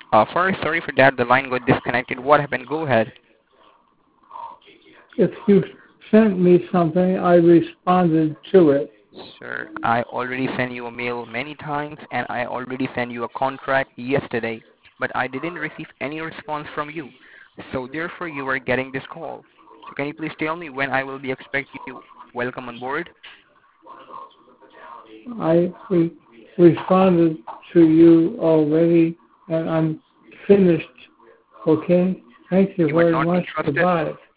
Sorry for that. The line got disconnected. What happened? Go ahead. If you sent me something, I responded to it. Sir, I already sent you a mail many times and I already sent you a contract yesterday, but I didn't receive any response from you. So therefore you are getting this call. So can you please tell me when I will be expect you welcome on board? I responded to you already, and I'm finished. Okay? Thank you You are very not much. interested? Goodbye.